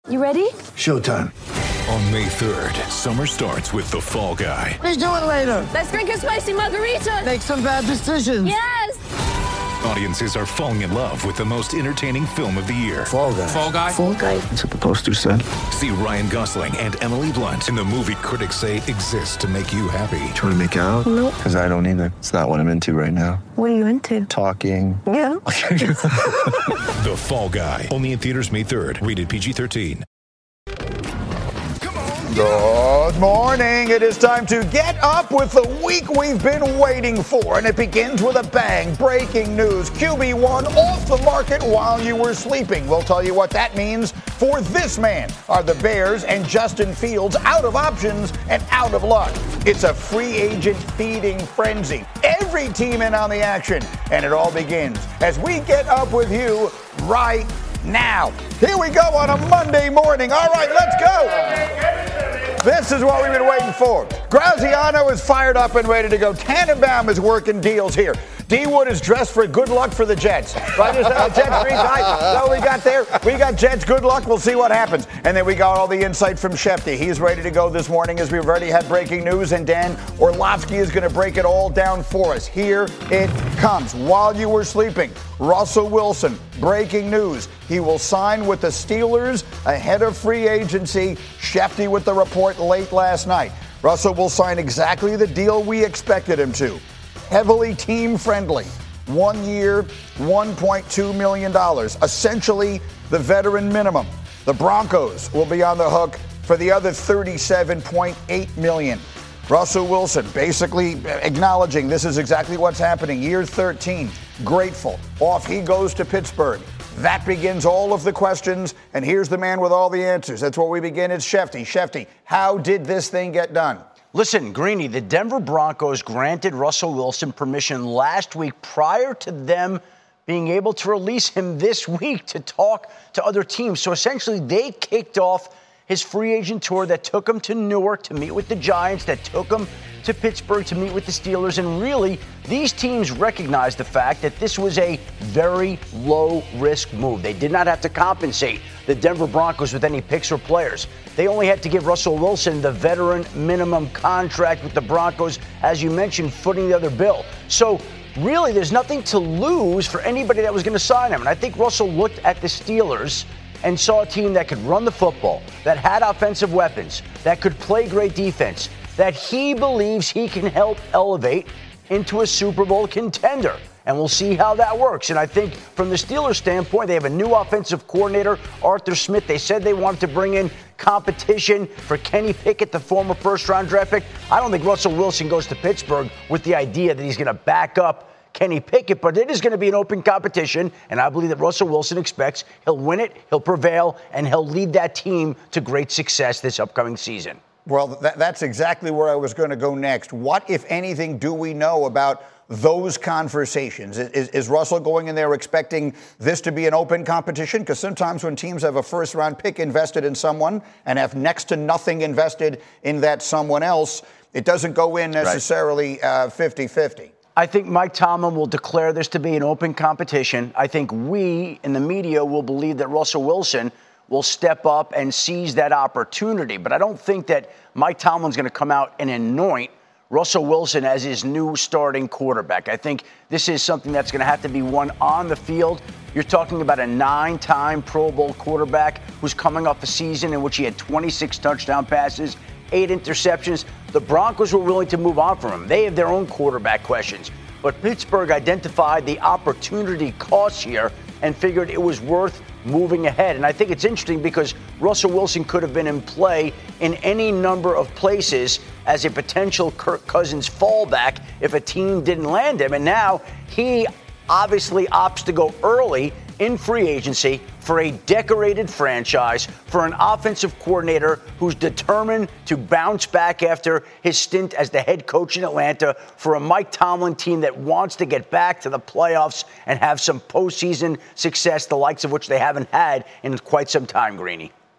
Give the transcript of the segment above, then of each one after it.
You ready? Showtime. On May 3rd, summer starts with The Fall Guy. Let's do it later. Let's drink a spicy margarita. Make some bad decisions. Yes. Audiences are falling in love with the most entertaining film of the year. Fall Guy. Fall Guy? Fall guy. That's what the poster said. See Ryan Gosling and Emily Blunt in the movie critics say exists to make you happy. Trying to make it out? Nope. Because I don't either. It's not what I'm into right now. What are you into? Talking. Yeah. The Fall Guy. Only in theaters May 3rd. Rated PG-13. Good morning. It is time to get up with the week we've been waiting for, and it begins with a bang. Breaking news. QB1 off the market while you were sleeping. We'll tell you what that means for this man. Are the Bears and Justin Fields out of options and out of luck? It's a free agent feeding frenzy. Every team in on the action, and it all begins as we get up with you right now. Here we go on a Monday morning. All right, let's go. This is what we've been waiting for. Graziano is fired up and ready to go. Tannenbaum is working deals here. D. Wood is dressed for good luck for the Jets. Right? Is that Jets green tie? No, we got there. We got Jets good luck. We'll see what happens. And then we got all the insight from Shefty. He's ready to go this morning as we've already had breaking news. And Dan Orlovsky is going to break it all down for us. Here it comes. While you were sleeping, Russell Wilson, breaking news. He will sign with the Steelers ahead of free agency. Shefty with the report late last night. Russell will sign exactly the deal we expected him to. Heavily team friendly. 1 year, $1.2 million. Essentially the veteran minimum. The Broncos will be on the hook for the other $37.8 million. Russell Wilson basically acknowledging this is exactly what's happening. Year 13, grateful. Off he goes to Pittsburgh. That begins all of the questions, and here's the man with all the answers. That's where we begin. It's Shefty. Shefty, how did this thing get done? Listen, Greeny, the Denver Broncos granted Russell Wilson permission last week prior to them being able to release him this week to talk to other teams. So essentially, they kicked off his free agent tour that took him to Newark to meet with the Giants, that took him to Pittsburgh to meet with the Steelers. And really, these teams recognized the fact that this was a very low-risk move. They did not have to compensate the Denver Broncos with any picks or players. They only had to give Russell Wilson the veteran minimum contract with the Broncos, as you mentioned, footing the other bill. So really, there's nothing to lose for anybody that was going to sign him. And I think Russell looked at the Steelers and saw a team that could run the football, that had offensive weapons, that could play great defense, that he believes he can help elevate into a Super Bowl contender. And we'll see how that works. And I think from the Steelers' standpoint, they have a new offensive coordinator, Arthur Smith. They said they wanted to bring in competition for Kenny Pickett, the former first-round draft pick. I don't think Russell Wilson goes to Pittsburgh with the idea that he's going to back up Kenny Pickett, but it is going to be an open competition, and I believe that Russell Wilson expects he'll win it, he'll prevail, and he'll lead that team to great success this upcoming season. Well, that's exactly where I was going to go next. What, if anything, do we know about those conversations? Is Russell going in there expecting this to be an open competition? Because sometimes when teams have a first-round pick invested in someone and have next to nothing invested in that someone else, it doesn't go in necessarily 50-50. I think Mike Tomlin will declare this to be an open competition. I think we in the media will believe that Russell Wilson will step up and seize that opportunity. But I don't think that Mike Tomlin's going to come out and anoint Russell Wilson as his new starting quarterback. I think this is something that's going to have to be won on the field. You're talking about a 9-time Pro Bowl quarterback who's coming off a season in which he had 26 touchdown passes, 8 interceptions. The Broncos were willing to move on from him. They have their own quarterback questions. But Pittsburgh identified the opportunity costs here and figured it was worth moving ahead. And I think it's interesting because Russell Wilson could have been in play in any number of places as a potential Kirk Cousins fallback if a team didn't land him. And now he obviously opts to go early in free agency for a decorated franchise, for an offensive coordinator who's determined to bounce back after his stint as the head coach in Atlanta, for a Mike Tomlin team that wants to get back to the playoffs and have some postseason success, the likes of which they haven't had in quite some time, Greeny.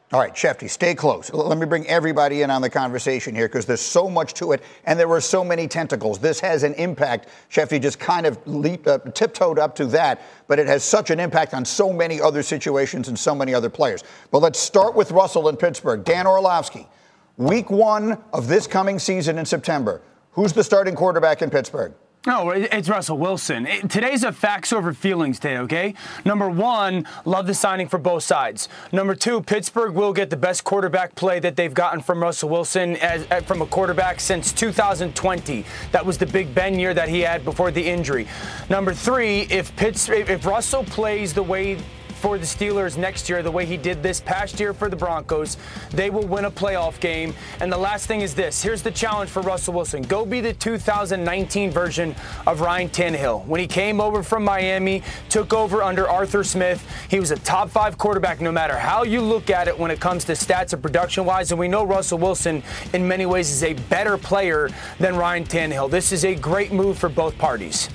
All right, Shefty, stay close. Let me bring everybody in on the conversation here because there's so much to it and there were so many tentacles. This has an impact. Shefty just kind of tiptoed up to that, but it has such an impact on so many other situations and so many other players. But let's start with Russell in Pittsburgh. Dan Orlovsky, week 1 of this coming season in September. Who's the starting quarterback in Pittsburgh? No, it's Russell Wilson. Today's a facts over feelings day, okay? Number 1, love the signing for both sides. Number 2, Pittsburgh will get the best quarterback play that they've gotten from Russell Wilson from a quarterback since 2020. That was the Big Ben year that he had before the injury. Number 3, if Russell plays the way for the Steelers next year, the way he did this past year for the Broncos, they will win a playoff game. And the last thing is this. Here's the challenge for Russell Wilson. Go be the 2019 version of Ryan Tannehill. When he came over from Miami, took over under Arthur Smith, he was a top 5 quarterback no matter how you look at it when it comes to stats and production-wise. And we know Russell Wilson, in many ways, is a better player than Ryan Tannehill. This is a great move for both parties.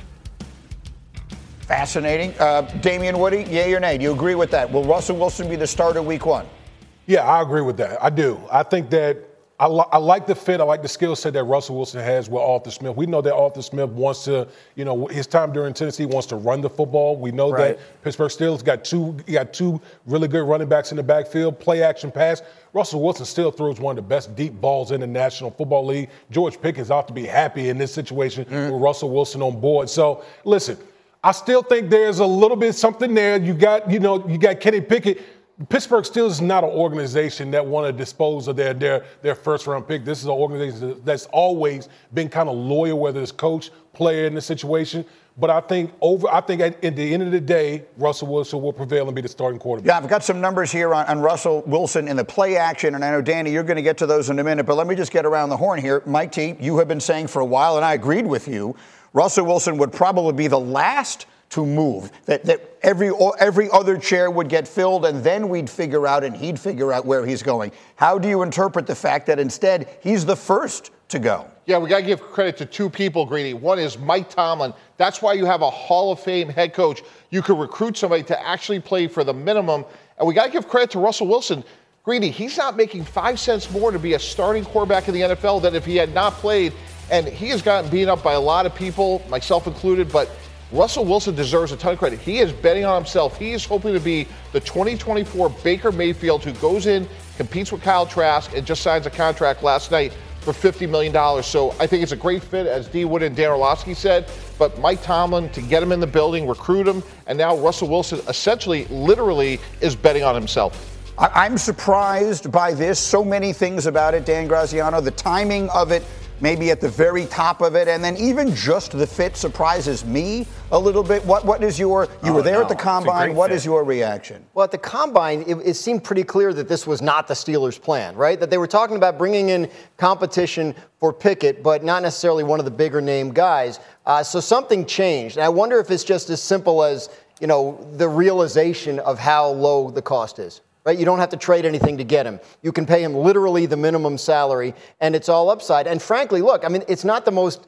Fascinating. Damian Woody, yay or nay? Do you agree with that? Will Russell Wilson be the starter week 1? Yeah, I agree with that. I do. I think that I like the fit. I like the skill set that Russell Wilson has with Arthur Smith. We know that Arthur Smith wants to, his time during Tennessee wants to run the football. We know that Pittsburgh Steelers got two really good running backs in the backfield, play action pass. Russell Wilson still throws one of the best deep balls in the National Football League. George Pickens ought to be happy in this situation with Russell Wilson on board. So, listen, I still think there's a little bit something there. You got Kenny Pickett. Pittsburgh Steelers is not an organization that want to dispose of their first round pick. This is an organization that's always been kind of loyal, whether it's coach, player in the situation. But I think at the end of the day, Russell Wilson will prevail and be the starting quarterback. Yeah, I've got some numbers here on Russell Wilson in the play action, and I know, Danny, you're going to get to those in a minute, but let me just get around the horn here. Mike T, you have been saying for a while, and I agreed with you, Russell Wilson would probably be the last to move, that every other chair would get filled, and then he'd figure out where he's going. How do you interpret the fact that instead he's the first to go? Yeah, we got to give credit to 2 people, Greeny. One is Mike Tomlin. That's why you have a Hall of Fame head coach. You could recruit somebody to actually play for the minimum. And we got to give credit to Russell Wilson. Greeny, he's not making 5 cents more to be a starting quarterback in the NFL than if he had not played. And he has gotten beaten up by a lot of people, myself included, but Russell Wilson deserves a ton of credit. He is betting on himself. He is hoping to be the 2024 Baker Mayfield who goes in, competes with Kyle Trask, and just signs a contract last night for $50 million. So I think it's a great fit, as D. Wood and Dan Orlovsky said. But Mike Tomlin, to get him in the building, recruit him, and now Russell Wilson essentially, literally, is betting on himself. I'm surprised by this. So many things about it, Dan Graziano. The timing of it, maybe at the very top of it, and then even just the fit surprises me a little bit. What is you were there at the Combine. What is your reaction? Well, at the Combine, it seemed pretty clear that this was not the Steelers' plan, right? That they were talking about bringing in competition for Pickett, but not necessarily one of the bigger name guys. So something changed. And I wonder if it's just as simple as, the realization of how low the cost is. Right? You don't have to trade anything to get him. You can pay him literally the minimum salary, and it's all upside. And frankly, look, it's not the most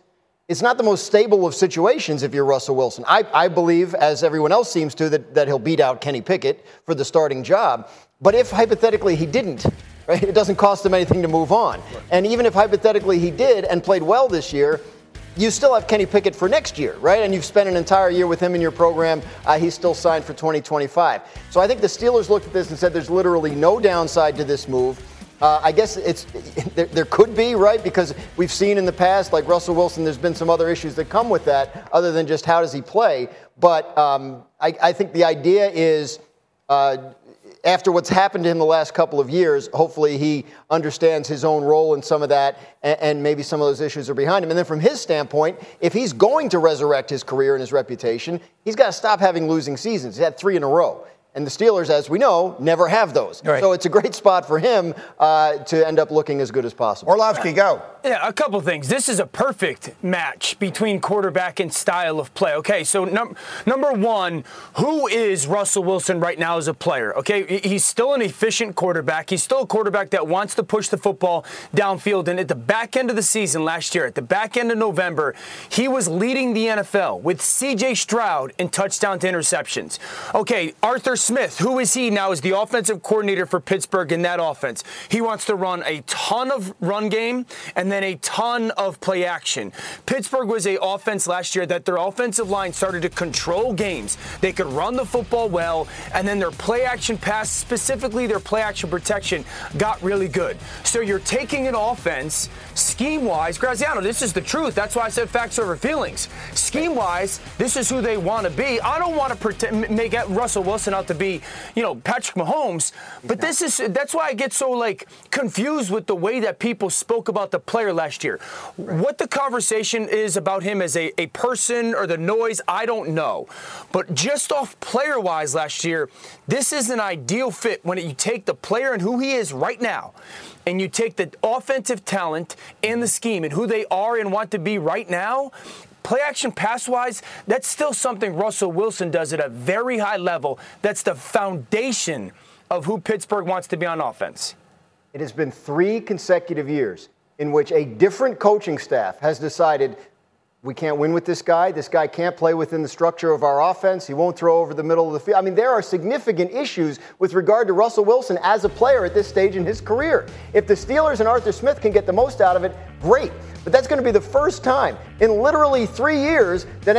stable of situations if you're Russell Wilson. I believe, as everyone else seems to, that he'll beat out Kenny Pickett for the starting job. But if hypothetically he didn't, right, it doesn't cost him anything to move on. Right. And even if hypothetically he did and played well this year, you still have Kenny Pickett for next year, right? And you've spent an entire year with him in your program. He's still signed for 2025. So I think the Steelers looked at this and said there's literally no downside to this move. I guess there could be, right? Because we've seen in the past, like Russell Wilson, there's been some other issues that come with that other than just how does he play. But I think the idea is after what's happened to him the last couple of years, hopefully he understands his own role in some of that, and maybe some of those issues are behind him. And then from his standpoint, if he's going to resurrect his career and his reputation, he's got to stop having losing seasons. He's had 3 in a row. And the Steelers, as we know, never have those. Right. So it's a great spot for him to end up looking as good as possible. Orlovsky, go. Yeah, a couple things. This is a perfect match between quarterback and style of play. Okay, so number one, who is Russell Wilson right now as a player? Okay, he's still an efficient quarterback. He's still a quarterback that wants to push the football downfield. And at the back end of the season last year, at the back end of November, he was leading the NFL with C.J. Stroud in touchdown to interceptions. Okay, Arthur Smith, who is he now as the offensive coordinator for Pittsburgh in that offense? He wants to run a ton of run game and then a ton of play action. Pittsburgh was an offense last year that their offensive line started to control games. They could run the football well, and then their play action pass, specifically their play action protection, got really good. So you're taking an offense, scheme-wise, Graziano, this is the truth. That's why I said facts over feelings. Scheme-wise, this is who they want to be. I don't want to make Russell Wilson out to be, Patrick Mahomes, but that's why I get so, confused with the way that people spoke about the player last year. What the conversation is about him as a person or the noise, I don't know. But just off player-wise last year, this is an ideal fit when you take the player and who he is right now, and you take the offensive talent and the scheme and who they are and want to be right now. Play action pass-wise, that's still something Russell Wilson does at a very high level. That's the foundation of who Pittsburgh wants to be on offense. It has been 3 consecutive years in which a different coaching staff has decided we can't win with this guy. This guy can't play within the structure of our offense. He won't throw over the middle of the field. I mean, there are significant issues with regard to Russell Wilson as a player at this stage in his career. If the Steelers and Arthur Smith can get the most out of it, great. But that's going to be the first time in literally 4 years, that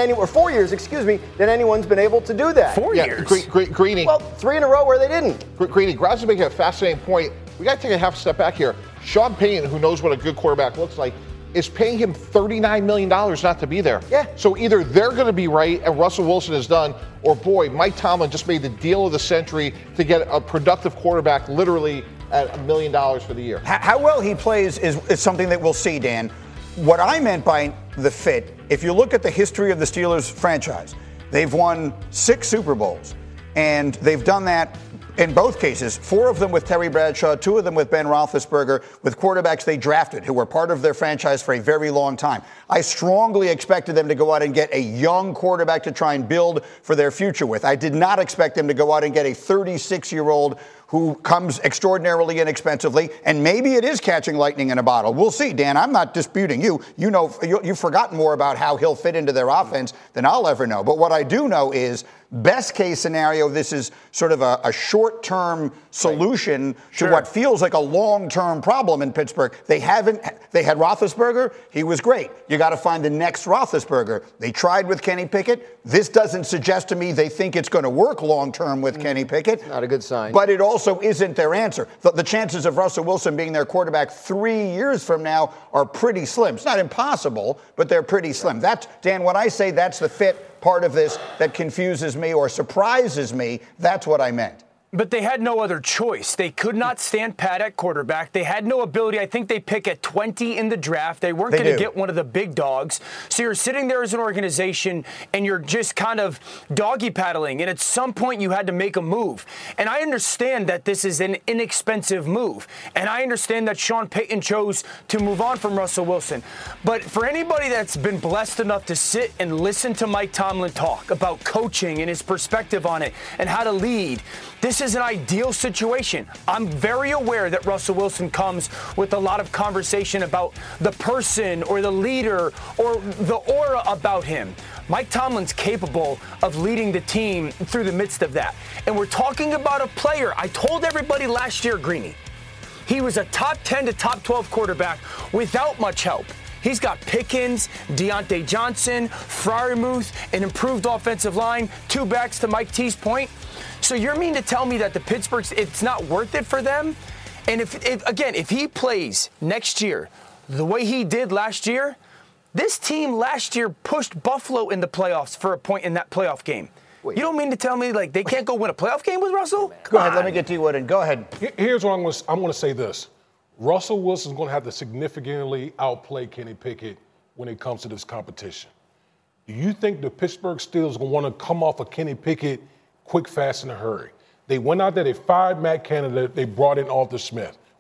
anyone's been able to do that. 4 years? Greeny. Well, 3 in a row where they didn't. Greeny, Graz is making a fascinating point. We got to take a half step back here. Sean Payton, who knows what a good quarterback looks like, is paying him $39 million not to be there. Yeah. So either they're going to be right and Russell Wilson is done, or boy, Mike Tomlin just made the deal of the century to get a productive quarterback literally at $1 million for the year. How well he plays is something that we'll see, Dan. What I meant by the fit, if you look at the history of the Steelers franchise, they've won 6 Super Bowls, and they've done that in both cases, 4 of them with Terry Bradshaw, 2 of them with Ben Roethlisberger, with quarterbacks they drafted who were part of their franchise for a very long time. I strongly expected them to go out and get a young quarterback to try and build for their future with. I did not expect them to go out and get a 36-year-old who comes extraordinarily inexpensively, and maybe it is catching lightning in a bottle. We'll see, Dan. I'm not disputing you. You've forgotten more about how he'll fit into their offense than I'll ever know. But what I do know is, best case scenario, this is sort of a short-term solution to what feels like a long-term problem in Pittsburgh. They had Roethlisberger. He was great. You got to find the next Roethlisberger. They tried with Kenny Pickett. This doesn't suggest to me they think it's going to work long-term with Kenny Pickett. Not a good sign. But it also isn't their answer. The chances of Russell Wilson being their quarterback 3 years from now are pretty slim. It's not impossible, but they're pretty slim. That's, Dan, when I say that's the fit part of this that confuses me or surprises me, that's what I meant. But they had no other choice. They could not stand pat at quarterback. They had no ability. I think they pick at 20 in the draft. They weren't going to get one of the big dogs. So you're sitting there as an organization and you're just kind of doggy paddling. And at some point you had to make a move. And I understand that this is an inexpensive move. And I understand that Sean Payton chose to move on from Russell Wilson. But for anybody that's been blessed enough to sit and listen to Mike Tomlin talk about coaching and his perspective on it and how to lead, this is an ideal situation. I'm very aware that Russell Wilson comes with a lot of conversation about the person or the leader or the aura about him. Mike Tomlin's capable of leading the team through the midst of that. And we're talking about a player. I told everybody last year, Greeny, he was a top 10 to top 12 quarterback without much help. He's got Pickens, Deontay Johnson, Freiermuth, an improved offensive line, 2 backs to Mike T's point. So you're mean to tell me that the Pittsburgh, it's not worth it for them? And if he plays next year the way he did last year, this team last year pushed Buffalo in the playoffs for a point in that playoff game. You don't mean to tell me they can't go win a playoff game with Russell? Go ahead, let me get to you, Wooden. Go ahead. Here's what I'm going to say this. Russell Wilson's going to have to significantly outplay Kenny Pickett when it comes to this competition. Do you think the Pittsburgh Steelers are going to want to come off of Kenny Pickett quick, fast, in a hurry? They went out there, they fired Matt Canada, they brought in Arthur Smith.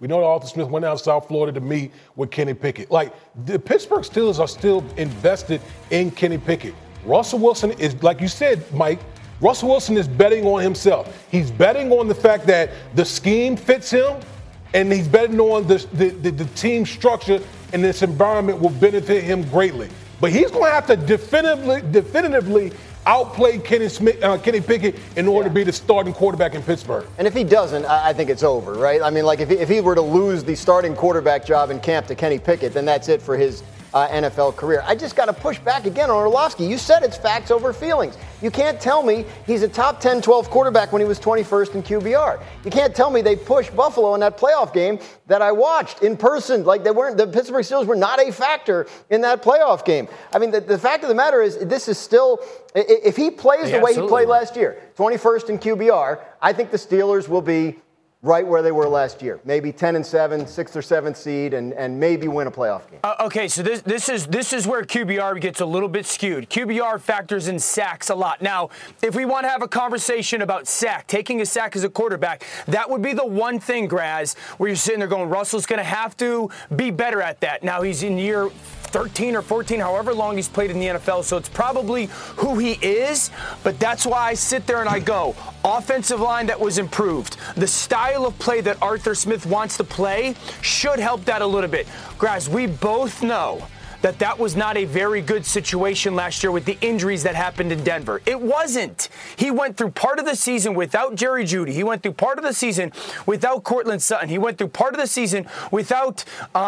We know that Arthur Smith went out to South Florida to meet with Kenny Pickett. Like, the Pittsburgh Steelers are still invested in Kenny Pickett. Russell Wilson is, like you said, Mike, Russell Wilson is betting on himself. He's betting on the fact that the scheme fits him, and he's betting on the team structure and this environment will benefit him greatly. But he's going to have to definitively outplay Kenny Pickett in order to be the starting quarterback in Pittsburgh. And if he doesn't, I think it's over, right? I mean, like if he were to lose the starting quarterback job in camp to Kenny Pickett, then that's it for his NFL career. I just got to push back again on Orlovsky. You said it's facts over feelings. You can't tell me he's a top 10, 12 quarterback when he was 21st in QBR. You can't tell me they pushed Buffalo in that playoff game that I watched in person. Like the Pittsburgh Steelers were not a factor in that playoff game. I mean, the fact of the matter is this is still, if he plays the way he played last year, 21st in QBR, I think the Steelers will be right where they were last year. Maybe 10-7, 6th or 7th seed, and maybe win a playoff game. Okay, so this is where QBR gets a little bit skewed. QBR factors in sacks a lot. Now, if we want to have a conversation about taking a sack as a quarterback, that would be the one thing, Graz, where you're sitting there going, Russell's going to have to be better at that. Now, he's in year 13 or 14, however long he's played in the NFL, so it's probably who he is, but that's why I sit there and I go, offensive line that was improved. The style of play that Arthur Smith wants to play should help that a little bit. Graz, we both know that was not a very good situation last year with the injuries that happened in Denver. It wasn't. He went through part of the season without Jerry Jeudy. He went through part of the season without Cortland Sutton. He went through part of the season without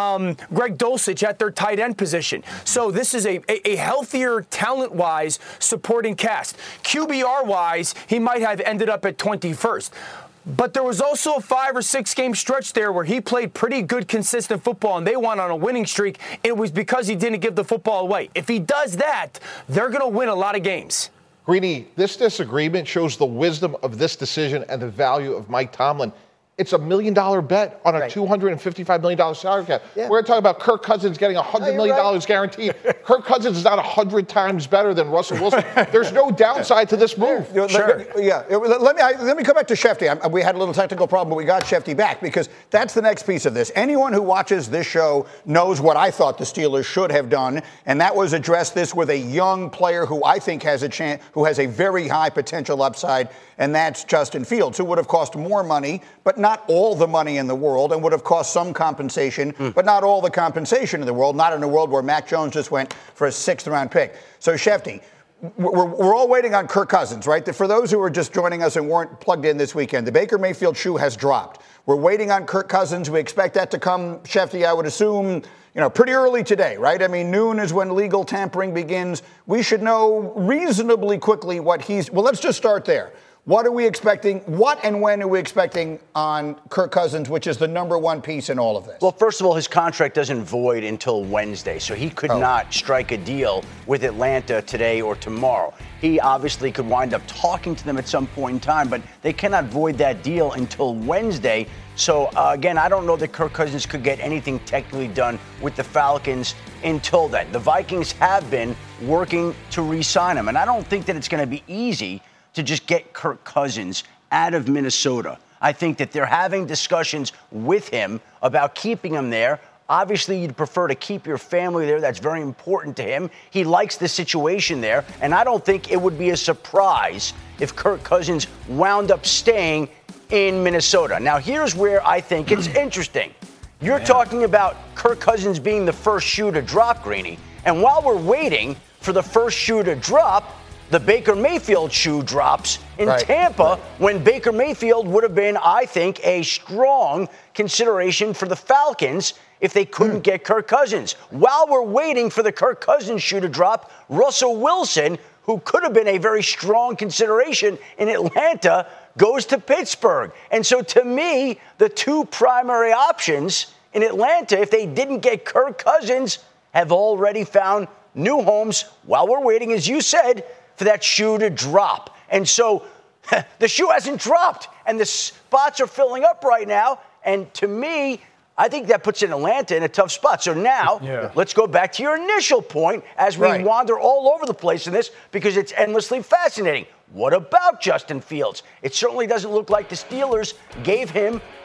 Greg Dulcich at their tight end position. So this is a healthier, talent-wise, supporting cast. QBR-wise, he might have ended up at 21st. But there was also a 5 or 6 game stretch there where he played pretty good, consistent football, and they went on a winning streak. It was because he didn't give the football away. If he does that, they're going to win a lot of games. Greeny, this disagreement shows the wisdom of this decision and the value of Mike Tomlin. It's $1 million bet on a $255 million salary cap. Yeah. We're talking about Kirk Cousins getting $100 million guaranteed. Kirk Cousins is not 100 times better than Russell Wilson. There's no downside to this move. Sure. Let me come back to Shefty. We had a little technical problem, but we got Shefty back because that's the next piece of this. Anyone who watches this show knows what I thought the Steelers should have done, and that was address this with a young player who I think has a chance, who has a very high potential upside, and that's Justin Fields, who would have cost more money, but not all the money in the world, and would have cost some compensation, but not all the compensation in the world, not in a world where Mac Jones just went for a 6th-round pick. So, Shefty, we're all waiting on Kirk Cousins, right? For those who are just joining us and weren't plugged in this weekend, the Baker Mayfield shoe has dropped. We're waiting on Kirk Cousins. We expect that to come, Shefty, I would assume, pretty early today, right? I mean, noon is when legal tampering begins. We should know reasonably quickly what well, let's just start there. What are we expecting? What and when are we expecting on Kirk Cousins, which is the number one piece in all of this? Well, first of all, his contract doesn't void until Wednesday, so he could not strike a deal with Atlanta today or tomorrow. He obviously could wind up talking to them at some point in time, but they cannot void that deal until Wednesday. So, again, I don't know that Kirk Cousins could get anything technically done with the Falcons until then. The Vikings have been working to re-sign him, and I don't think that it's going to be easy to just get Kirk Cousins out of Minnesota. I think that they're having discussions with him about keeping him there. Obviously, you'd prefer to keep your family there. That's very important to him. He likes the situation there, and I don't think it would be a surprise if Kirk Cousins wound up staying in Minnesota. Now, here's where I think it's interesting. You're talking about Kirk Cousins being the first shoe to drop, Greeny, and while we're waiting for the first shoe to drop, the Baker Mayfield shoe drops in Tampa when Baker Mayfield would have been, I think, a strong consideration for the Falcons if they couldn't get Kirk Cousins. While we're waiting for the Kirk Cousins shoe to drop, Russell Wilson, who could have been a very strong consideration in Atlanta, goes to Pittsburgh. And so to me, the two primary options in Atlanta, if they didn't get Kirk Cousins, have already found new homes while we're waiting, as you said, for that shoe to drop. And so the shoe hasn't dropped, and the spots are filling up right now. And to me, I think that puts Atlanta in a tough spot. So now, let's go back to your initial point as we wander all over the place in this, because it's endlessly fascinating. What about Justin Fields? It certainly doesn't look like the Steelers gave him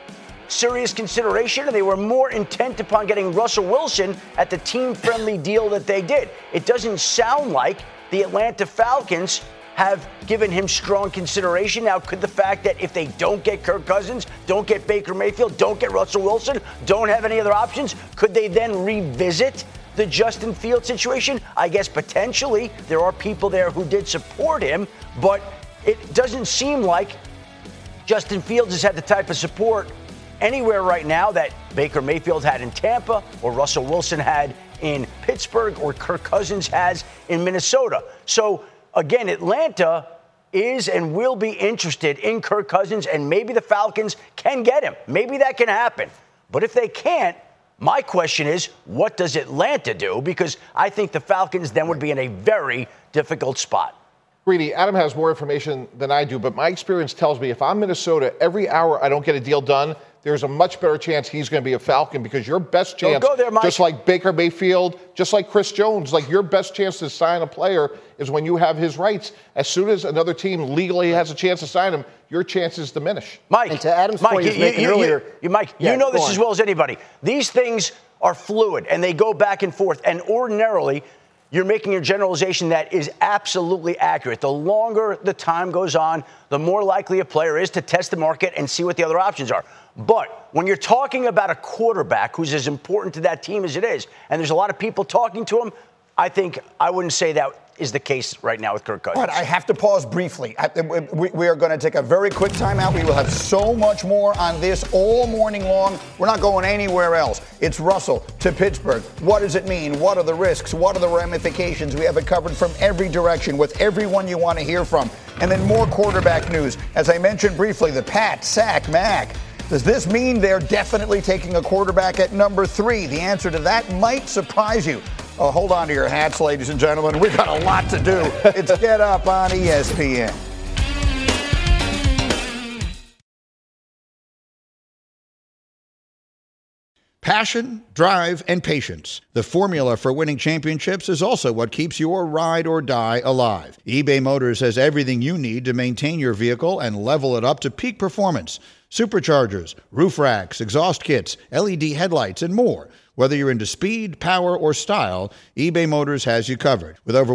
serious consideration, and they were more intent upon getting Russell Wilson at the team-friendly deal that they did. It doesn't sound like the Atlanta Falcons have given him strong consideration. Now, could the fact that if they don't get Kirk Cousins, don't get Baker Mayfield, don't get Russell Wilson, don't have any other options, could they then revisit the Justin Fields situation? I guess potentially. There are people there who did support him, but it doesn't seem like Justin Fields has had the type of support anywhere right now that Baker Mayfield had in Tampa, or Russell Wilson had in Pittsburgh, or Kirk Cousins has in Minnesota. So again, Atlanta is and will be interested in Kirk Cousins, and maybe the Falcons can get him. Maybe that can happen. But if they can't, my question is, what does Atlanta do? Because I think the Falcons then would be in a very difficult spot. Greedy, Adam has more information than I do, but my experience tells me if I'm Minnesota, every hour I don't get a deal done, there's a much better chance he's going to be a Falcon, because your best chance, just like Baker Mayfield, just like Chris Jones, like your best chance to sign a player is when you have his rights. As soon as another team legally has a chance to sign him, your chances diminish. Mike, and to Adam's point he was making earlier. Mike, you know this as well as anybody. These things are fluid, and they go back and forth. And ordinarily, you're making a generalization that is absolutely accurate. The longer the time goes on, the more likely a player is to test the market and see what the other options are. But when you're talking about a quarterback who's as important to that team as it is, and there's a lot of people talking to him, I wouldn't say that is the case right now with Kirk Cousins. All right, I have to pause briefly. We are going to take a very quick timeout. We will have so much more on this all morning long. We're not going anywhere else. It's Russell to Pittsburgh. What does it mean? What are the risks? What are the ramifications? We have it covered from every direction with everyone you want to hear from. And then more quarterback news. As I mentioned briefly, the Pat, Sack, Mac. Does this mean they're definitely taking a quarterback at number 3? The answer to that might surprise you. Oh, hold on to your hats, ladies and gentlemen. We've got a lot to do. It's Get Up on ESPN. Passion, drive, and patience. The formula for winning championships is also what keeps your ride or die alive. eBay Motors has everything you need to maintain your vehicle and level it up to peak performance. Superchargers, roof racks, exhaust kits, LED headlights, and more. Whether you're into speed, power, or style, eBay Motors has you covered. With over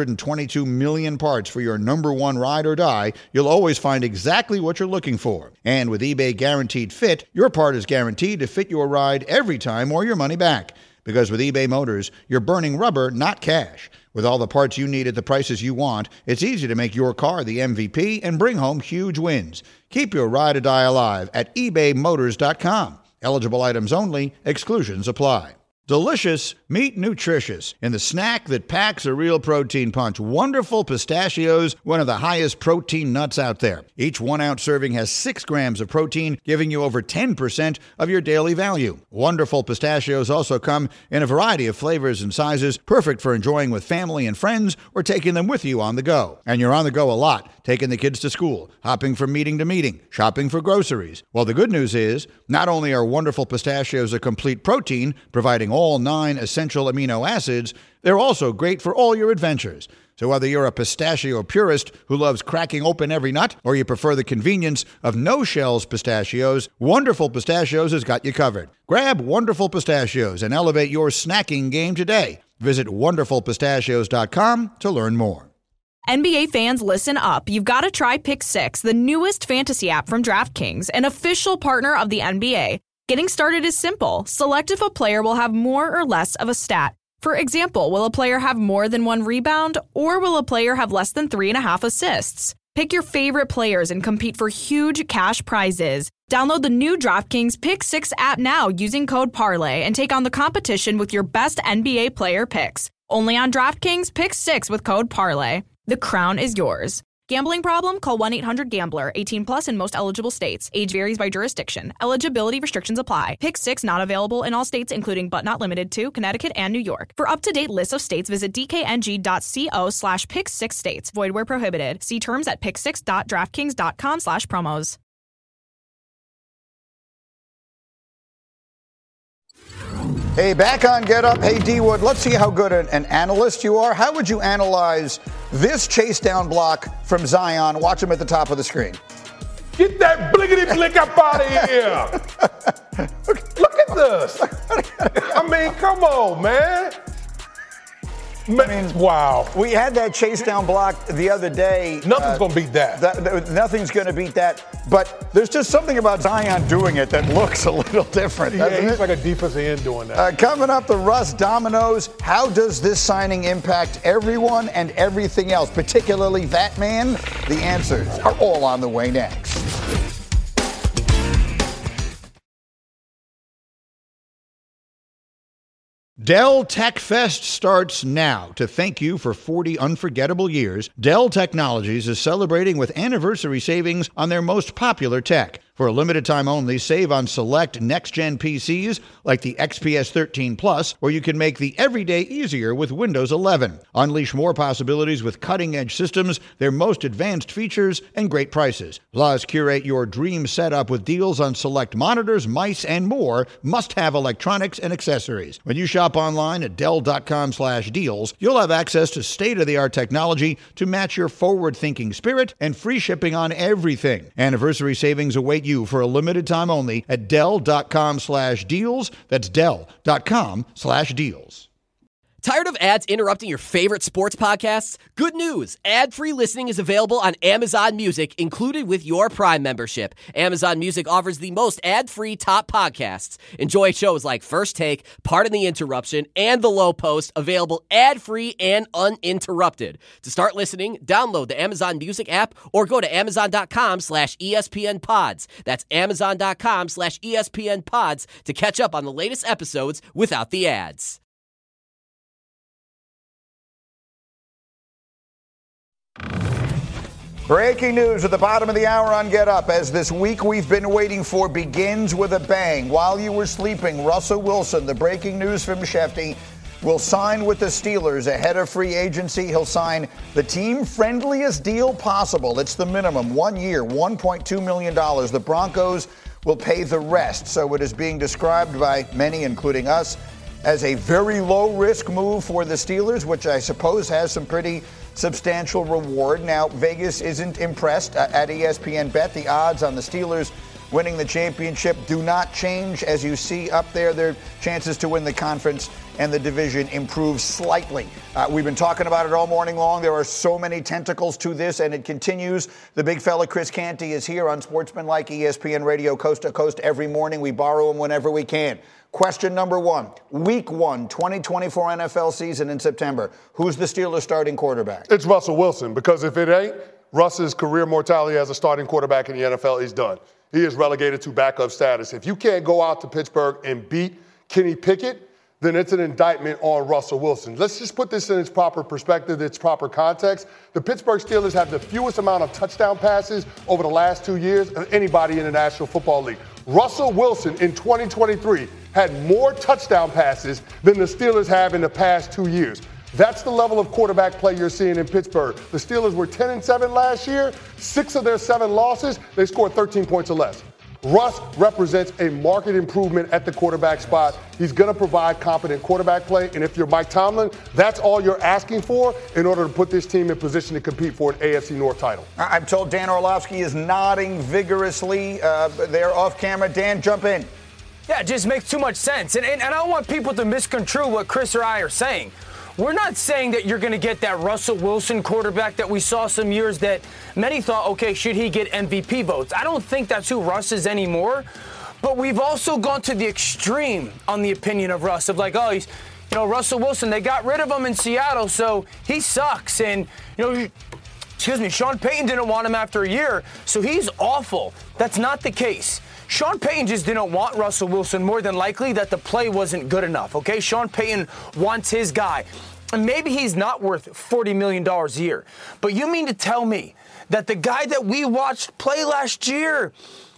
122 million parts for your number one ride or die, you'll always find exactly what you're looking for. And with eBay Guaranteed Fit, your part is guaranteed to fit your ride every time or your money back. Because with eBay Motors, you're burning rubber, not cash. With all the parts you need at the prices you want, it's easy to make your car the MVP and bring home huge wins. Keep your ride or die alive at ebaymotors.com. Eligible items only. Exclusions apply. Delicious, meet nutritious. In the snack that packs a real protein punch, Wonderful Pistachios, one of the highest protein nuts out there. Each 1 ounce serving has 6 grams of protein, giving you over 10% of your daily value. Wonderful Pistachios also come in a variety of flavors and sizes, perfect for enjoying with family and friends or taking them with you on the go. And you're on the go a lot, taking the kids to school, hopping from meeting to meeting, shopping for groceries. Well, the good news is, not only are Wonderful Pistachios a complete protein, providing all 9 essential amino acids, they're also great for all your adventures. So whether you're a pistachio purist who loves cracking open every nut, or you prefer the convenience of no-shells pistachios, Wonderful Pistachios has got you covered. Grab Wonderful Pistachios and elevate your snacking game today. Visit wonderfulpistachios.com to learn more. NBA fans, listen up. You've got to try Pick 6, the newest fantasy app from DraftKings, an official partner of the NBA. Getting started is simple. Select if a player will have more or less of a stat. For example, will a player have more than 1 rebound, or will a player have less than 3.5 assists? Pick your favorite players and compete for huge cash prizes. Download the new DraftKings Pick 6 app now using code PARLAY and take on the competition with your best NBA player picks. Only on DraftKings Pick 6 with code PARLAY. The crown is yours. Gambling problem? Call 1-800-GAMBLER. 18 plus in most eligible states. Age varies by jurisdiction. Eligibility restrictions apply. Pick 6 not available in all states, including but not limited to Connecticut and New York. For up-to-date lists of states, visit dkng.co/pick6states. Void where prohibited. See terms at pick6.draftkings.com/promos. Hey, back on Get Up. Hey, D Wood, let's see how good an analyst you are. How would you analyze this chase down block from Zion? Watch him at the top of the screen. Get that blickety blick up out of here. Look at this. I mean, come on, man. Wow. We had that chase down block the other day. Nothing's going to beat that. Nothing's going to beat that. But there's just something about Zion doing it that looks a little different. Yeah, he's like a defensive end doing that. Coming up, the Russ Dominoes. How does this signing impact everyone and everything else, particularly that man? The answers are all on the way next. Dell Tech Fest starts now. To thank you for 40 unforgettable years, Dell Technologies is celebrating with anniversary savings on their most popular tech. For a limited time only, save on select next-gen PCs like the XPS 13 Plus, where you can make the everyday easier with Windows 11. Unleash more possibilities with cutting-edge systems, their most advanced features, and great prices. Plus, curate your dream setup with deals on select monitors, mice, and more must-have electronics and accessories. When you shop online at Dell.com/deals, you'll have access to state-of-the-art technology to match your forward-thinking spirit and free shipping on everything. Anniversary savings await you for a limited time only at Dell.com/deals. That's Dell.com/deals. Tired of ads interrupting your favorite sports podcasts? Good news! Ad-free listening is available on Amazon Music, included with your Prime membership. Amazon Music offers the most ad-free top podcasts. Enjoy shows like First Take, Pardon the Interruption, and The Low Post, available ad-free and uninterrupted. To start listening, download the Amazon Music app or go to Amazon.com/ESPN Pods. That's Amazon.com/ESPN Pods to catch up on the latest episodes without the ads. Breaking news at the bottom of the hour on Get Up, as this week we've been waiting for begins with a bang. While you were sleeping, Russell Wilson, the breaking news from Shefty, will sign with the Steelers ahead of free agency. He'll sign the team-friendliest deal possible. It's the minimum, 1 year, $1.2 million. The Broncos will pay the rest. So it is being described by many, including us, as a very low-risk move for the Steelers, which I suppose has some pretty substantial reward. Now, Vegas isn't impressed. At ESPN Bet, the odds on the Steelers winning the championship do not change. As you see up there, their chances to win the conference and the division improve slightly. We've been talking about it all morning long. There are so many tentacles to this, and it continues. The big fella, Chris Canty, is here on Sportsmanlike ESPN Radio, coast to coast every morning. We borrow him whenever we can. Question number one, week 1, 2024 NFL season in September. Who's the Steelers starting quarterback? It's Russell Wilson, because if it ain't, Russ's career mortality as a starting quarterback in the NFL is done. He is relegated to backup status. If you can't go out to Pittsburgh and beat Kenny Pickett, then it's an indictment on Russell Wilson. Let's just put this in its proper perspective, its proper context. The Pittsburgh Steelers have the fewest amount of touchdown passes over the last 2 years of anybody in the National Football League. Russell Wilson in 2023 had more touchdown passes than the Steelers have in the past 2 years. That's the level of quarterback play you're seeing in Pittsburgh. The Steelers were 10-7 last year. 6 of their 7 losses, they scored 13 points or less. Russ represents a marked improvement at the quarterback spot. He's going to provide competent quarterback play. And if you're Mike Tomlin, that's all you're asking for in order to put this team in position to compete for an AFC North title. I'm told Dan Orlovsky is nodding vigorously there off camera. Dan, jump in. Yeah, it just makes too much sense. And I don't want people to misconstrue what Chris or I are saying. We're not saying that you're going to get that Russell Wilson quarterback that we saw some years that many thought, okay, should he get MVP votes? I don't think that's who Russ is anymore. But we've also gone to the extreme on the opinion of Russ, of like, oh, he's, Russell Wilson, they got rid of him in Seattle, so he sucks. And, Sean Payton didn't want him after a year, so he's awful. That's not the case. Sean Payton just didn't want Russell Wilson, more than likely that the play wasn't good enough, okay? Sean Payton wants his guy. And maybe he's not worth $40 million a year. But you mean to tell me that the guy that we watched play last year,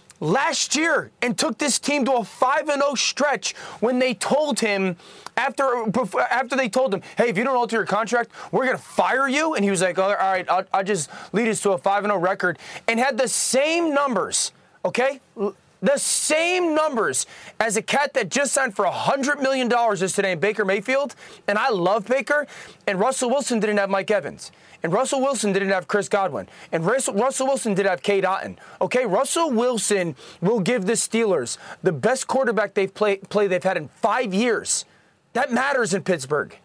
and took this team to a 5-0 stretch when they told him, after they told him, hey, if you don't alter your contract, we're going to fire you? And he was like, all right, I'll just lead us to a 5-0 record, and had the same numbers, okay? the same numbers as a cat that just signed for $100 million is today in Baker Mayfield. And I love Baker. And Russell Wilson didn't have Mike Evans. And Russell Wilson didn't have Chris Godwin. And Russell Wilson did have Cade Otton. Okay, Russell Wilson will give the Steelers the best quarterback they've they've had in 5 years. That matters in Pittsburgh.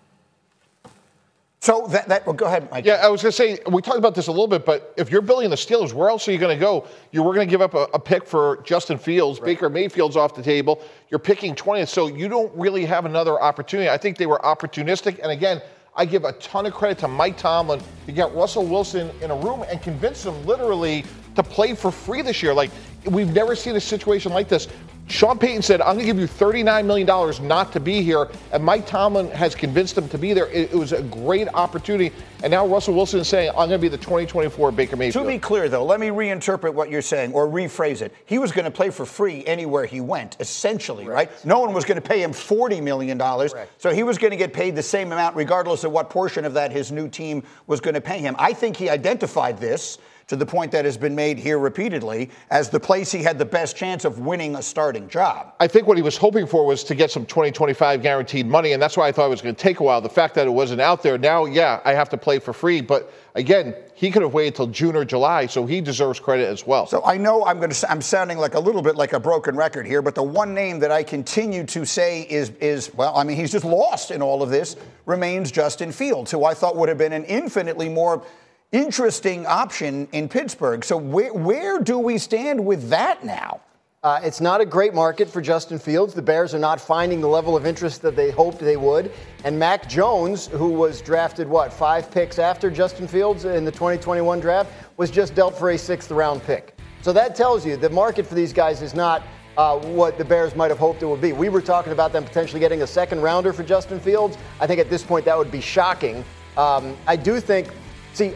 So well, go ahead, Mike. Yeah, I was going to say, we talked about this a little bit, but if you're building the Steelers, where else are you going to go? You were going to give up a pick for Justin Fields. Right. Baker Mayfield's off the table. You're picking 20th, so you don't really have another opportunity. I think they were opportunistic. And again, I give a ton of credit to Mike Tomlin to get Russell Wilson in a room and convince him literally to play for free this year. Like, we've never seen a situation like this. Sean Payton said, I'm going to give you $39 million not to be here, and Mike Tomlin has convinced him to be there. It was a great opportunity, and now Russell Wilson is saying, I'm going to be the 2024 Baker Mayfield. To be clear, though, let me reinterpret what you're saying, or rephrase it. He was going to play for free anywhere he went, essentially, right? No one was going to pay him $40 million, so he was going to get paid the same amount regardless of what portion of that his new team was going to pay him. I think he identified this, to the point that has been made here repeatedly, as the place he had the best chance of winning a starting job. I think what he was hoping for was to get some 2025 guaranteed money, and that's why I thought it was going to take a while. The fact that it wasn't out there, now, yeah, I have to play for free. But again, he could have waited till June or July, so he deserves credit as well. So I know I'm sounding like a little bit like a broken record here, but the one name that I continue to say is well, I mean, he's just lost in all of this, remains Justin Fields, who I thought would have been an infinitely more interesting option in Pittsburgh. So where do we stand with that now? It's not a great market for Justin Fields. The Bears are not finding the level of interest that they hoped they would. And Mac Jones, who was drafted, 5 picks after Justin Fields in the 2021 draft, was just dealt for a 6th-round pick. So that tells you the market for these guys is not what the Bears might have hoped it would be. We were talking about them potentially getting a 2nd-rounder for Justin Fields. I think at this point that would be shocking. I do think... See,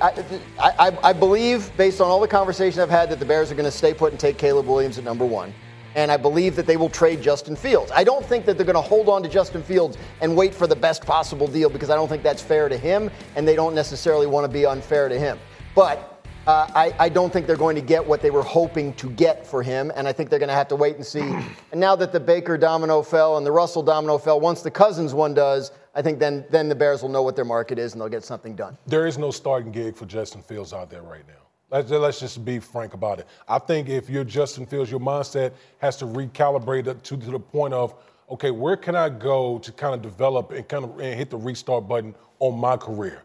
I believe, based on all the conversation I've had, that the Bears are going to stay put and take Caleb Williams at number 1. And I believe that they will trade Justin Fields. I don't think that they're going to hold on to Justin Fields and wait for the best possible deal, because I don't think that's fair to him, and they don't necessarily want to be unfair to him. But I don't think they're going to get what they were hoping to get for him, and I think they're going to have to wait and see. And now that the Baker domino fell and the Russell domino fell, once the Cousins one does, I think then the Bears will know what their market is and they'll get something done. There is no starting gig for Justin Fields out there right now. Let's just be frank about it. I think if you're Justin Fields, your mindset has to recalibrate to the point of, okay, where can I go to kind of develop and hit the restart button on my career?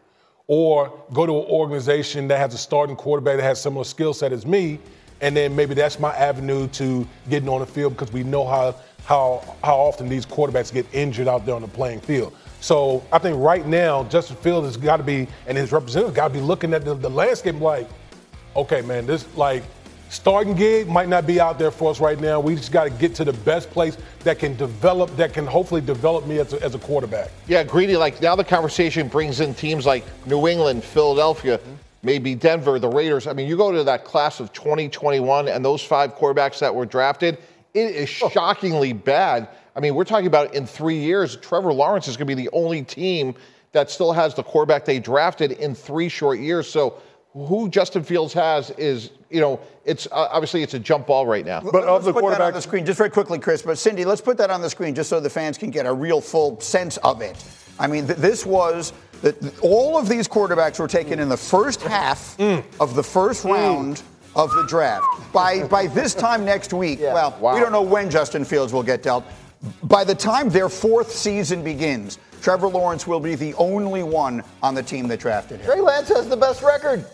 Or go to an organization that has a starting quarterback that has similar skill set as me, and then maybe that's my avenue to getting on the field, because we know how often these quarterbacks get injured out there on the playing field. So I think right now, Justin Fields has got to be, and his representative got to be looking at the landscape like, okay, man, this starting gig might not be out there for us right now. We just got to get to the best place that can hopefully develop me as a quarterback. Yeah, Greedy, now the conversation brings in teams like New England, Philadelphia, maybe Denver, the Raiders. I mean, you go to that class of 2021 and those 5 quarterbacks that were drafted, it is shockingly bad. I mean, we're talking about in 3 years, Trevor Lawrence is going to be the only team that still has the quarterback they drafted in 3 short years. So who Justin Fields has is, it's obviously it's a jump ball right now. But let's put that on the screen just very quickly, Chris. But Cindy, let's put that on the screen just so the fans can get a real full sense of it. I mean, this was all of these quarterbacks were taken in the first half of the first round of the draft. By this time next week, we don't know when Justin Fields will get dealt. By the time their 4th season begins, Trevor Lawrence will be the only one on the team that drafted him. Trey Lance has the best record.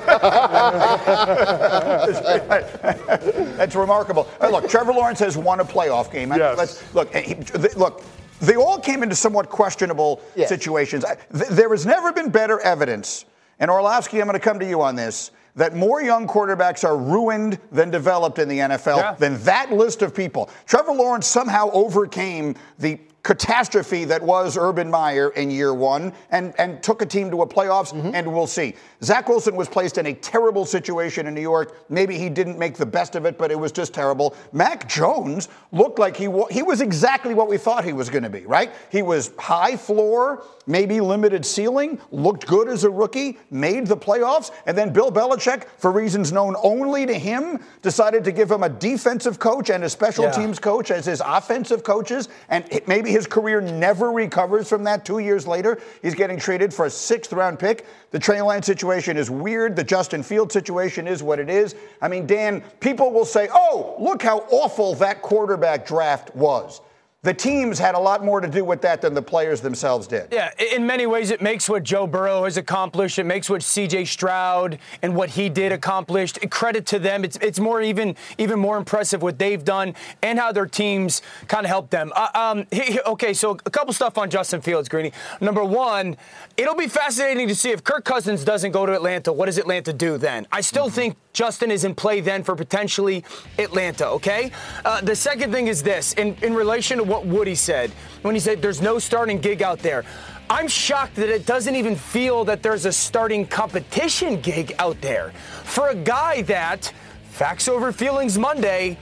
That's remarkable. Look, Trevor Lawrence has won a playoff game. Yes. Look, they all came into somewhat questionable situations. There has never been better evidence, and Orlovsky, I'm going to come to you on this, that more young quarterbacks are ruined than developed in the NFL than that list of people. Trevor Lawrence somehow overcame the catastrophe that was Urban Meyer in year one and took a team to a playoffs, and we'll see. Zach Wilson was placed in a terrible situation in New York. Maybe he didn't make the best of it, but it was just terrible. Mac Jones looked like he was exactly what we thought he was going to be, right? He was high floor, maybe limited ceiling, looked good as a rookie, made the playoffs, and then Bill Belichick, for reasons known only to him, decided to give him a defensive coach and a special teams coach as his offensive coaches, and maybe his career never recovers from that 2 years later. He's getting traded for a 6th-round pick. The Trey Lance situation is weird. The Justin Fields situation is what it is. I mean, Dan, people will say, oh, look how awful that quarterback draft was. The teams had a lot more to do with that than the players themselves did. Yeah, in many ways, it makes what Joe Burrow has accomplished. It makes what C.J. Stroud and what he did accomplished. Credit to them. It's more even more impressive what they've done and how their teams kind of helped them. Okay, so a couple stuff on Justin Fields, Greeny. Number one, it'll be fascinating to see if Kirk Cousins doesn't go to Atlanta. What does Atlanta do then? I still think Justin is in play then for potentially Atlanta, okay? The second thing is this, in relation to what Woody said, when he said there's no starting gig out there. I'm shocked that it doesn't even feel that there's a starting competition gig out there. For a guy that, Facts Over Feelings Monday,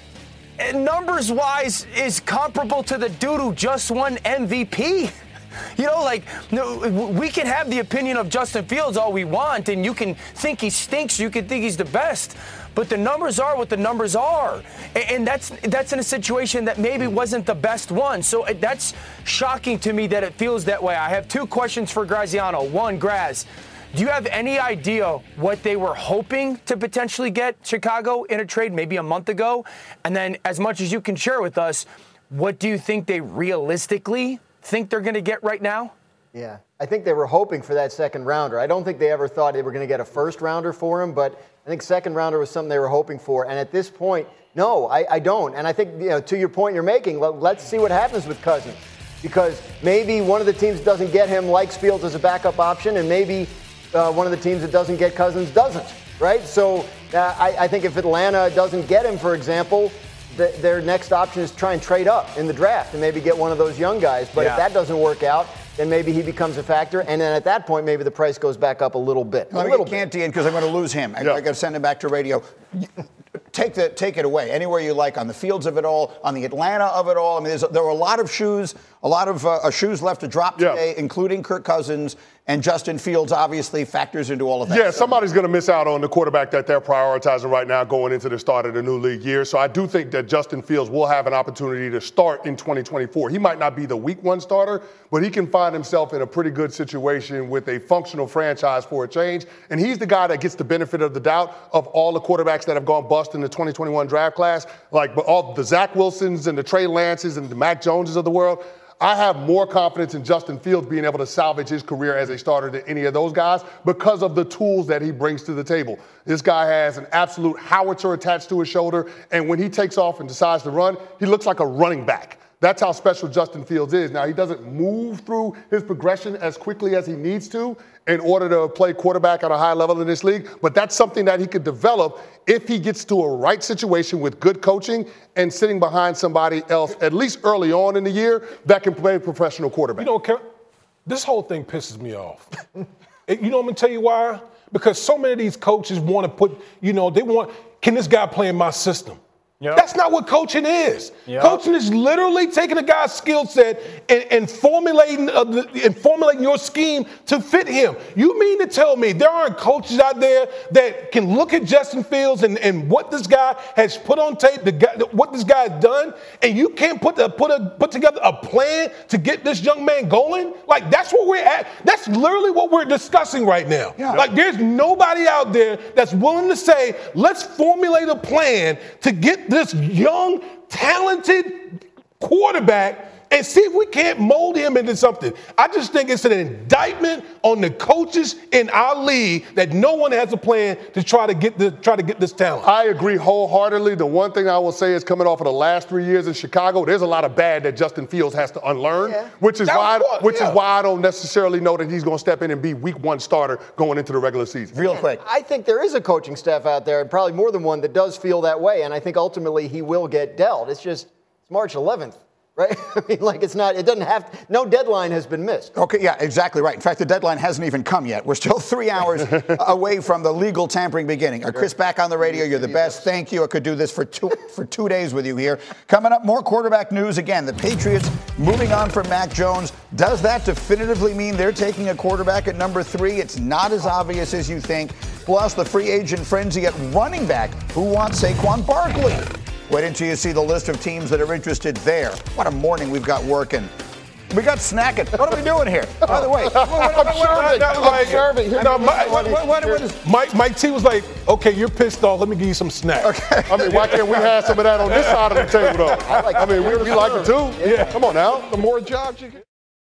numbers-wise is comparable to the dude who just won MVP. You know, like, we can have the opinion of Justin Fields all we want, and you can think he stinks, you can think he's the best, but the numbers are what the numbers are. And that's in a situation that maybe wasn't the best one. So that's shocking to me that it feels that way. I have 2 questions for Graziano. One, Graz, do you have any idea what they were hoping to potentially get Chicago in a trade maybe a month ago? And then, as much as you can share with us, what do you think they realistically think they're going to get right now? Yeah, I think they were hoping for that 2nd rounder. I don't think they ever thought they were going to get a 1st rounder for him, but I think 2nd rounder was something they were hoping for. And at this point, no, I don't. And I think, to your point you're making, let's see what happens with Cousins. Because maybe one of the teams that doesn't get him likes Fields as a backup option, and maybe one of the teams that doesn't get Cousins doesn't, right? So I think if Atlanta doesn't get him, for example, their next option is try and trade up in the draft and maybe get one of those young guys. But if that doesn't work out, then maybe he becomes a factor. And then at that point, maybe the price goes back up a little bit. Let me get Canty in because I'm going to lose him. I got to send him back to radio. Take it away anywhere you like on the Fields of it all, on the Atlanta of it all. I mean, there were a lot of shoes left to drop today, including Kirk Cousins. And Justin Fields obviously factors into all of that. Yeah, somebody's going to miss out on the quarterback that they're prioritizing right now going into the start of the new league year. So I do think that Justin Fields will have an opportunity to start in 2024. He might not be the week 1 starter, but he can find himself in a pretty good situation with a functional franchise for a change. And he's the guy that gets the benefit of the doubt of all the quarterbacks that have gone bust in the 2021 draft class, like all the Zach Wilsons and the Trey Lances and the Mac Joneses of the world. I have more confidence in Justin Fields being able to salvage his career as a starter than any of those guys because of the tools that he brings to the table. This guy has an absolute howitzer attached to his shoulder, and when he takes off and decides to run, he looks like a running back. That's how special Justin Fields is. Now, he doesn't move through his progression as quickly as he needs to in order to play quarterback at a high level in this league, but that's something that he could develop if he gets to a right situation with good coaching and sitting behind somebody else, at least early on in the year, that can play professional quarterback. You know, this whole thing pisses me off. You know what I'm going to tell you why? Because so many of these coaches want to put, can this guy play in my system? Yep. That's not what coaching is. Yep. Coaching is literally taking a guy's skill set and formulating your scheme to fit him. You mean to tell me there aren't coaches out there that can look at Justin Fields and what this guy has put on tape, what this guy has done, and you can't put together a plan to get this young man going? Like, that's where we're at. That's literally what we're discussing right now. Yeah. Like, there's nobody out there that's willing to say, let's formulate a plan to get this young, talented quarterback and see if we can't mold him into something. I just think it's an indictment on the coaches in our league that no one has a plan to try to get this talent. I agree wholeheartedly. The one thing I will say is coming off of the last 3 years in Chicago, there's a lot of bad that Justin Fields has to unlearn, which is why I don't necessarily know that he's going to step in and be week 1 starter going into the regular season. Real quick. I think there is a coaching staff out there, and probably more than one, that does feel that way, and I think ultimately he will get dealt. It's March 11th. right? I mean, like it's not, it doesn't have, no deadline has been missed. Okay, yeah, exactly right. In fact, the deadline hasn't even come yet. We're still 3 hours away from the legal tampering beginning. Chris, back on the radio. You're the best. Thank you. I could do this for 2 days with you here. Coming up, more quarterback news again. The Patriots moving on from Mac Jones. Does that definitively mean they're taking a quarterback at number 3? It's not as obvious as you think. Plus, the free agent frenzy at running back. Who wants Saquon Barkley? Wait until you see the list of teams that are interested there. What a morning we've got working. We got snacking. What are we doing here? By the way, Mike T was like, okay, you're pissed off. Let me give you some snacks. Okay. I mean, why can't we have some of that on this side of the table, though? I mean, we like it too. Yeah. Come on now. The more jobs you get.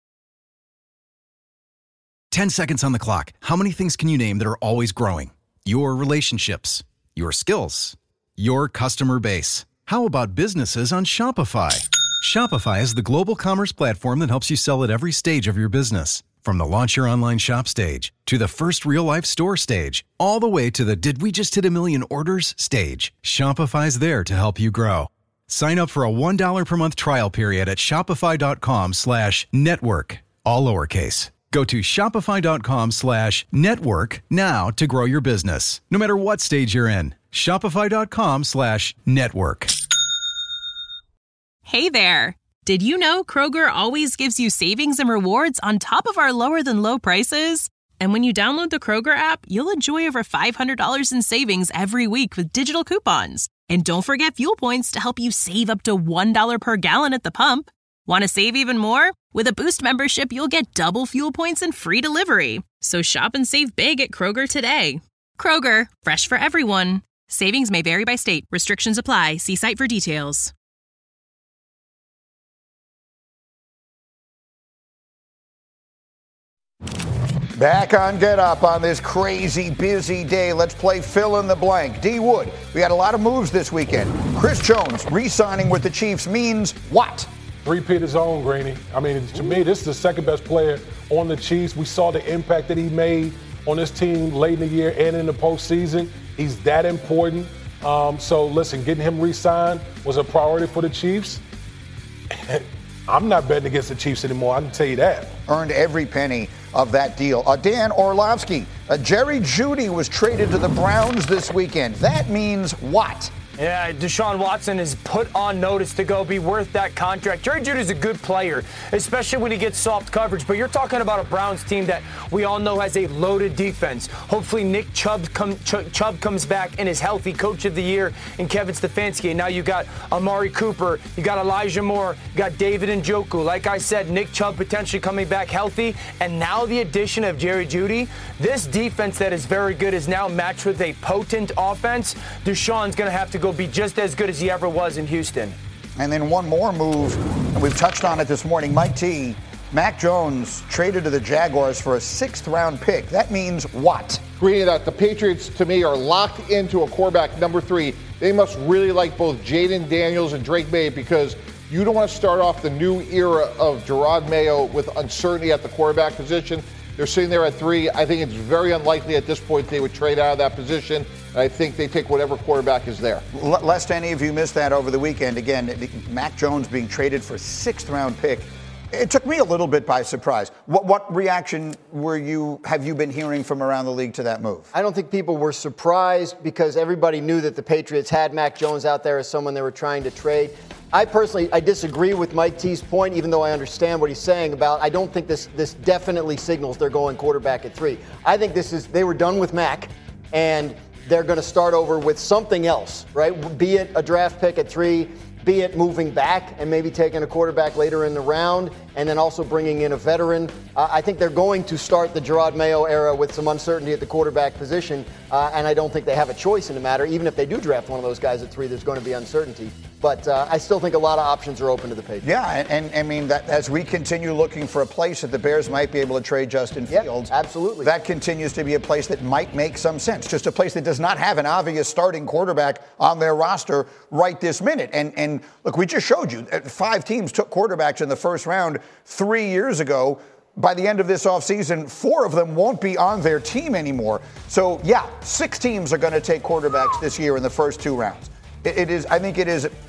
10 seconds on the clock. How many things can you name that are always growing? Your relationships, your skills, your customer base. How about businesses on Shopify? Shopify is the global commerce platform that helps you sell at every stage of your business. From the launch your online shop stage, to the first real-life store stage, all the way to the did we just hit 1 million orders stage. Shopify's there to help you grow. Sign up for a $1 per month trial period at shopify.com/network, all lowercase. Go to shopify.com/network now to grow your business, no matter what stage you're in. Shopify.com/network. Hey there! Did you know Kroger always gives you savings and rewards on top of our lower-than-low prices? And when you download the Kroger app, you'll enjoy over $500 in savings every week with digital coupons. And don't forget fuel points to help you save up to $1 per gallon at the pump. Want to save even more? With a Boost membership, you'll get double fuel points and free delivery. So shop and save big at Kroger today. Kroger, fresh for everyone. Savings may vary by state. Restrictions apply. See site for details. Back on Get Up on this crazy busy day. Let's play fill in the blank. D. Wood, we had a lot of moves this weekend. Chris Jones re-signing with the Chiefs means what? Repeat his own, Greeny. I mean, to me, this is the second best player on the Chiefs. We saw the impact that he made on this team late in the year and in the postseason. He's that important. So, listen, getting him re-signed was a priority for the Chiefs. I'm not betting against the Chiefs anymore, I can tell you that. Earned every penny of that deal. Dan Orlovsky, Jerry Jeudy was traded to the Browns this weekend. That means what? Yeah, Deshaun Watson is put on notice to go be worth that contract. Jerry Jeudy's a good player, especially when he gets soft coverage. But you're talking about a Browns team that we all know has a loaded defense. Hopefully Nick Chubb comes back and is healthy, coach of the year, and Kevin Stefanski. And now you got Amari Cooper, you got Elijah Moore, you got David Njoku. Like I said, Nick Chubb potentially coming back healthy. And now the addition of Jerry Jeudy, this defense that is very good is now matched with a potent offense. Deshaun's going to have to go be just as good as he ever was in Houston. And then one more move, and we've touched on it this morning. Mike T, Mac Jones traded to the Jaguars for a 6th-round pick. That means what? Agree that the Patriots, to me, are locked into a quarterback number 3. They must really like both Jaden Daniels and Drake May because you don't want to start off the new era of Gerard Mayo with uncertainty at the quarterback position. They're sitting there at 3. I think it's very unlikely at this point they would trade out of that position. I think they take whatever quarterback is there. Lest any of you missed that over the weekend, again, Mac Jones being traded for a 6th-round pick. It took me a little bit by surprise. What reaction have you been hearing from around the league to that move? I don't think people were surprised because everybody knew that the Patriots had Mac Jones out there as someone they were trying to trade. I disagree with Mike T's point, even though I understand what he's saying about, I don't think this definitely signals they're going quarterback at 3. I think they were done with Mac, and they're going to start over with something else, right? Be it a draft pick at 3, be it moving back and maybe taking a quarterback later in the round, and then also bringing in a veteran. I think they're going to start the Gerard Mayo era with some uncertainty at the quarterback position, and I don't think they have a choice in the matter. Even if they do draft one of those guys at 3, there's going to be uncertainty. But I still think a lot of options are open to the Patriots. Yeah, and I mean, that as we continue looking for a place that the Bears might be able to trade Justin Fields, absolutely, that continues to be a place that might make some sense. Just a place that does not have an obvious starting quarterback on their roster right this minute. And look, we just showed you 5 teams took quarterbacks in the first round 3 years ago. By the end of this offseason, 4 of them won't be on their team anymore. So, yeah, 6 teams are going to take quarterbacks this year in the first 2 rounds. I think it is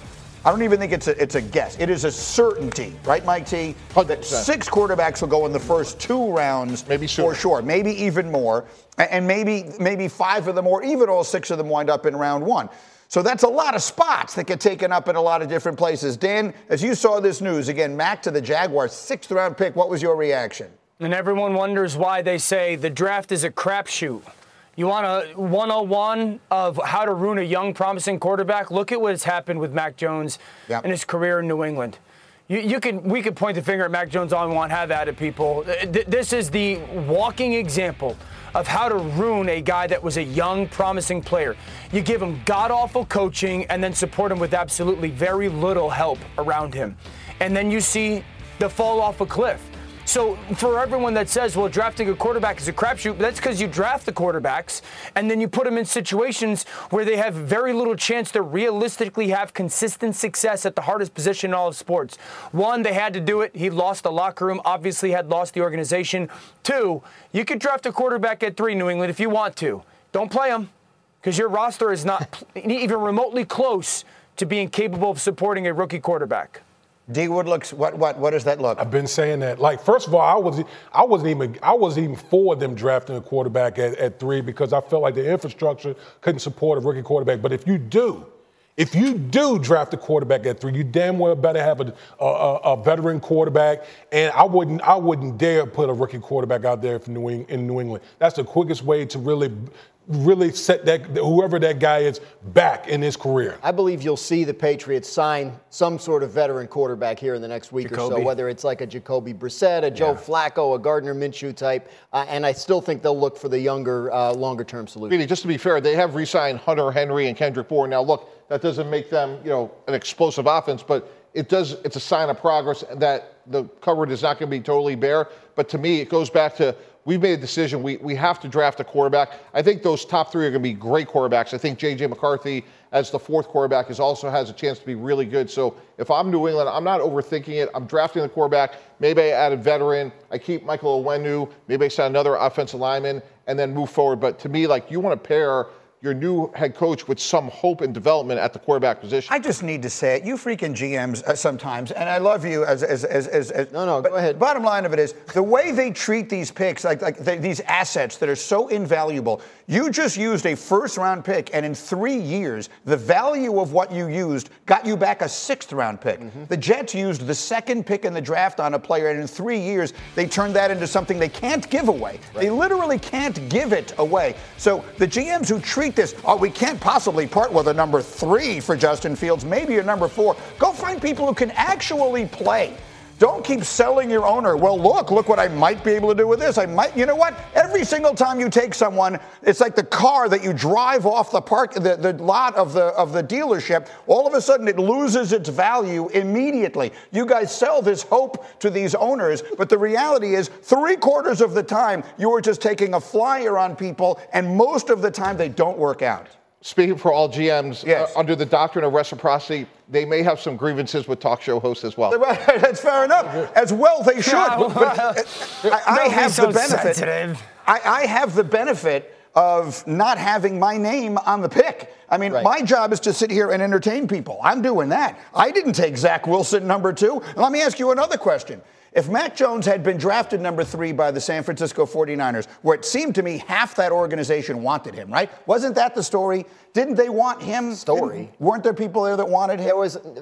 I don't even think it's a guess. It is a certainty, right, Mike T? 100%. That 6 quarterbacks will go in the first 2 rounds, maybe sooner. for sure, maybe even more, and maybe 5 of them, or even all 6 of them, wind up in round 1. So that's a lot of spots that get taken up in a lot of different places. Dan, as you saw this news, again, Mac to the Jaguars, 6th round pick. What was your reaction? And everyone wonders why they say the draft is a crapshoot. You want a 101 of how to ruin a young, promising quarterback? Look at what has happened with Mac Jones in his career in New England. We could point the finger at Mac Jones all we want, have at it, people. This is the walking example of how to ruin a guy that was a young, promising player. You give him god-awful coaching and then support him with absolutely very little help around him. And then you see the fall off a cliff. So for everyone that says, well, drafting a quarterback is a crapshoot, that's because you draft the quarterbacks and then you put them in situations where they have very little chance to realistically have consistent success at the hardest position in all of sports. 1, they had to do it. He lost the locker room, obviously had lost the organization. 2, you could draft a quarterback at 3, New England, if you want to. Don't play him because your roster is not even remotely close to being capable of supporting a rookie quarterback. D-Wood looks, what does that look? I've been saying that. Like, first of all, I wasn't even for them drafting a quarterback at 3 because I felt like the infrastructure couldn't support a rookie quarterback. But if you do draft a quarterback at 3, you damn well better have a veteran quarterback. And I wouldn't dare put a rookie quarterback out there in New England. That's the quickest way to really set whoever that guy is back in his career. I believe you'll see the Patriots sign some sort of veteran quarterback here in the next week or so, whether it's like a Jacoby Brissett, a Joe Flacco, a Gardner Minshew type, and I still think they'll look for the younger, longer-term solution. Really, just to be fair, they have re-signed Hunter Henry and Kendrick Bourne. Now, look, that doesn't make them, an explosive offense, but it's a sign of progress that the cupboard is not going to be totally bare. But to me, it goes back to we've made a decision. We have to draft a quarterback. I think those top 3 are going to be great quarterbacks. I think J.J. McCarthy as the 4th quarterback also has a chance to be really good. So if I'm New England, I'm not overthinking it. I'm drafting the quarterback. Maybe I add a veteran. I keep Michael Onwenu. Maybe I sign another offensive lineman and then move forward. But to me, you want to pair your new head coach with some hope and development at the quarterback position. I just need to say it. You freaking GMs sometimes, and I love you as No, go ahead. Bottom line of it is, the way they treat these picks, these assets that are so invaluable, you just used a first-round pick, and in 3 years, the value of what you used got you back a 6th-round pick. Mm-hmm. The Jets used the 2nd pick in the draft on a player, and in 3 years, they turned that into something they can't give away. Right. They literally can't give it away. So the GMs who treat this, we can't possibly part with a number 3 for Justin Fields, maybe a number 4. Go find people who can actually play. Don't keep selling your owner. Well, look what I might be able to do with this. You know what? Every single time you take someone, it's like the car that you drive off the lot of the dealership. All of a sudden, it loses its value immediately. You guys sell this hope to these owners, but the reality is 3/4 of the time, you are just taking a flyer on people, and most of the time, they don't work out. Speaking for all GMs, under the doctrine of reciprocity, they may have some grievances with talk show hosts as well. That's fair enough. As well they should. But I have the benefit. I have the benefit of not having my name on the pick. I mean, my job is to sit here and entertain people. I'm doing that. I didn't take Zach Wilson number 2. And let me ask you another question. If Mac Jones had been drafted number 3 by the San Francisco 49ers, where it seemed to me half that organization wanted him, right? Wasn't that the story? Didn't they want him? Weren't there people there that wanted him?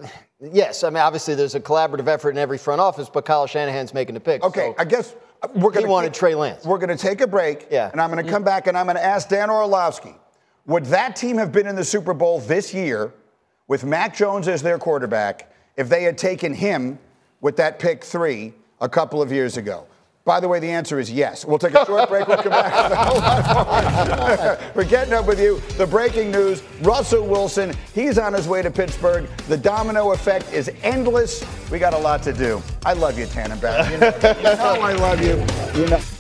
Yes. I mean, obviously there's a collaborative effort in every front office, but Kyle Shanahan's making the picks. Okay, so I guess he wanted Trey Lance. We're going to take a break, and I'm going to come back and I'm going to ask Dan Orlovsky, would that team have been in the Super Bowl this year with Mac Jones as their quarterback if they had taken him with that pick 3 a couple of years ago? By the way, the answer is yes. We'll take a short break. We'll come back with a whole lot more. We're getting up with you. The breaking news, Russell Wilson, he's on his way to Pittsburgh. The domino effect is endless. We got a lot to do. I love you, Tannenbaum. You know I love you.